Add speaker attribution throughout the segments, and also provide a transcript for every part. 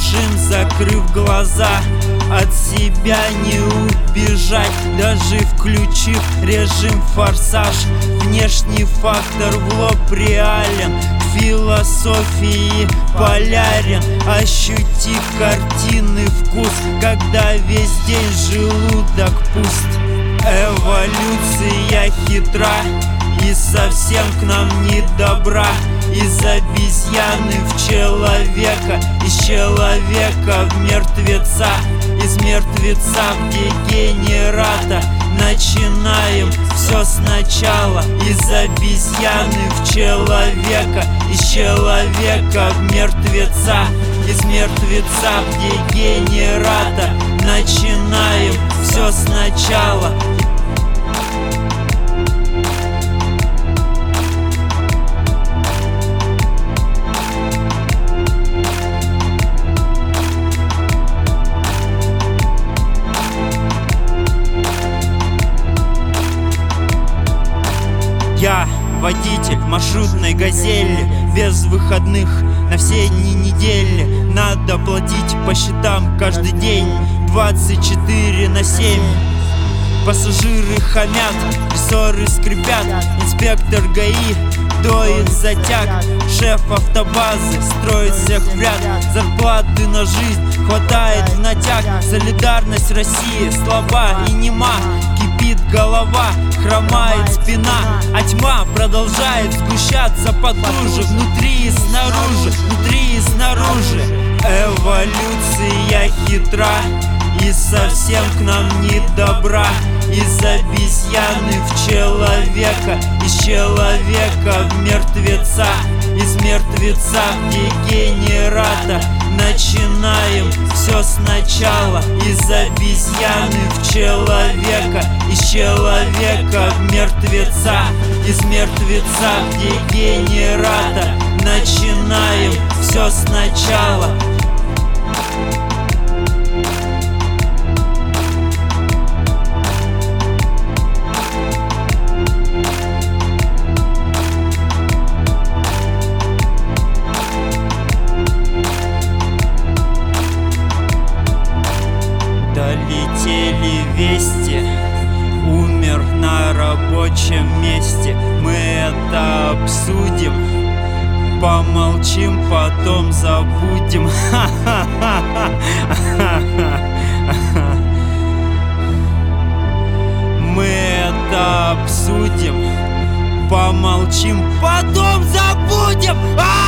Speaker 1: бежим, закрыв глаза. От себя не убежать, даже включив режим форсаж. Внешний фактор в лоб реален, к философии полярен. Ощутив картинный вкус, когда весь день желудок пуст. Эволюция хитра, и совсем к нам не добра. Из обезьяны в человека, из человека в мертвеца, из мертвеца в дегенерата. Начинаем все сначала. Из обезьяны в человека, из человека в мертвеца, из мертвеца в дегенерата. Начинаем все сначала. Я водитель маршрутной газели, без выходных на все дни недели. Надо платить по счетам каждый день 24/7. Пассажиры хамят, рессоры скрипят, инспектор ГАИ доит затяг. Шеф автобазы строит всех в ряд, зарплаты на жизнь хватает в натяг. Солидарность России слаба и нема, кипит голова, хромает спина, а тьма продолжает сгущаться поглубже. Внутри и снаружи, внутри и снаружи. Эволюция хитра, и совсем к нам не добра. Из обезьяны в человека, из человека в мертвеца, из мертвеца в дегенерата. Начинаем все сначала. Из обезьяны в человека, из человека в мертвеца, из мертвеца в дегенерата. Начинаем все сначала. Долетели вести, умер на рабочем месте. Мы это обсудим, помолчим, потом забудем. Мы это обсудим, помолчим, потом забудем.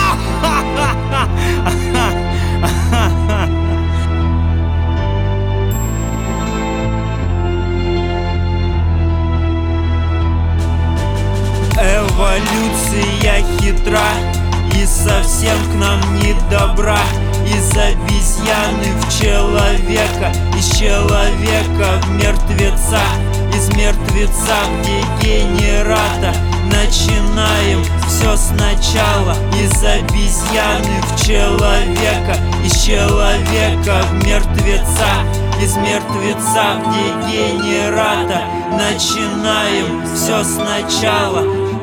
Speaker 1: Эволюция хитра, и совсем к нам не добра. Из обезьяны в человека, из человека в мертвеца, из мертвеца в дегенерата. Начинаем все сначала. Из обезьяны в человека, из человека в мертвеца, из мертвеца в дегенерата. Начинаем все сначала.